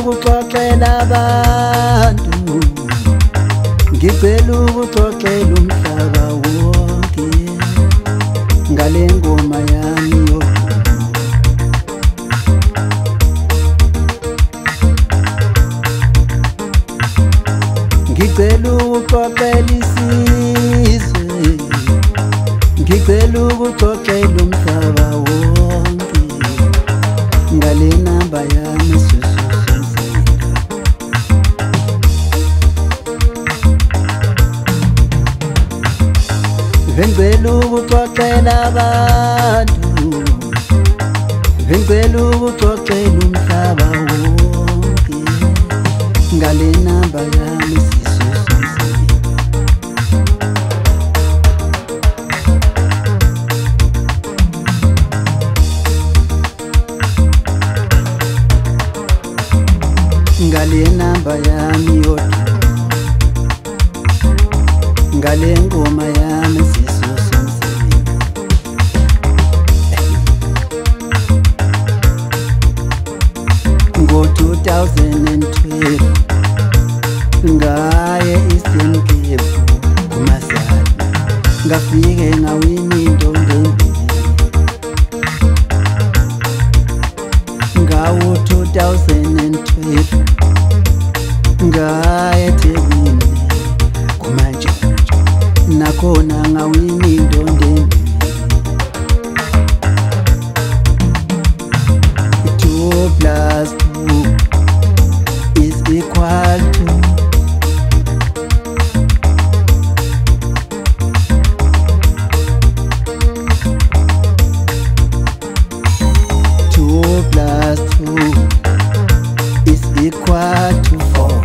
ukuxoxela abantu, ngicela ukuxoxela umhlaba wonke ngale ngoma yami yodumo. Ngicela ukuxoxela isizwe, ngicela ukuxoxela umhlaba wonke ngale namba yami Sususinzinga. Bengicela ukuxoxela abantu, bengicela ukuxoxela umhlaba wonke ngale namba yami Sususinzinga. Ngale namba yami yodumo, ngale ngoma yami Sususinzinga. Ngo-2012 ngaye Eastern Cape kuMasana, ngafike ngawina indondo embili. Ngawo-2012 ngaye eThekwini kuMantshontsho, nakhona ngawina indondo embili. 2 plus 2 is equal to 2 plus 2 is equal to 4.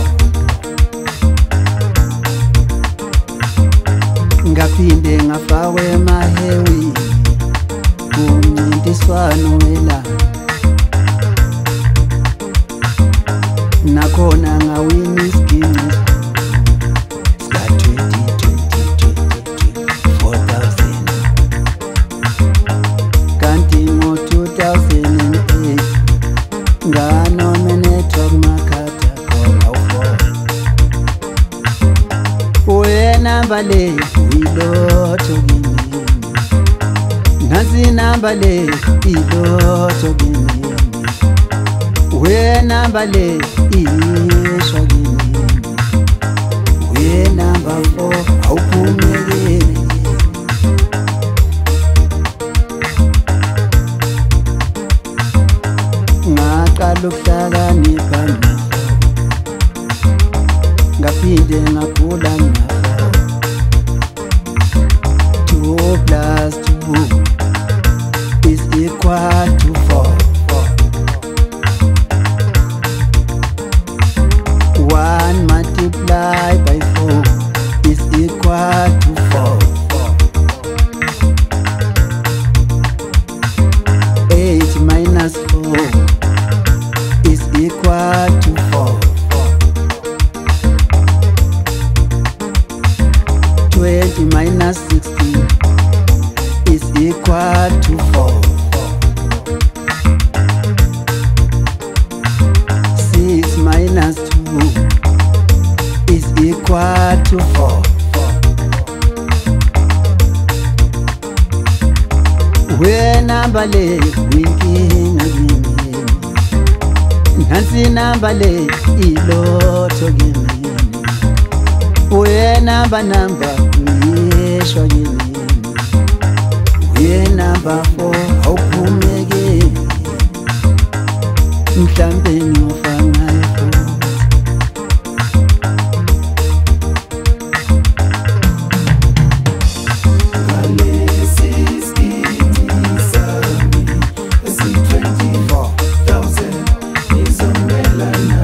Ngaphinde ngafakwa emahewi kumncintiswano welanga, nakhona ngawina isiginci sika-2020 kanti ngo-2008 nganominethwa kuMakhata Award. Namba le ilotho kimi, nansi namba le ilotho kimi, namba le isho kimi, namba 4 awuphumekeli. Ngaqala ukuhlakanipha ngaphinde ngagula ngafo. 2 plus 2 is equal to 4. 1 multiplied by 4 is equal to 4. 8 minus 4 is equal to 4. 20 minus 16 is equal to 4. 6 minus 2 is equal to 4. Namba le winkinga kimi, nansi namba le ilotho kimi. Namba uyisho kimi, namba 4 awuphumekeli. Mhlambe ngiyofa ngayo futhi. Ngalesi isigidi sami esi-24,000 izomelana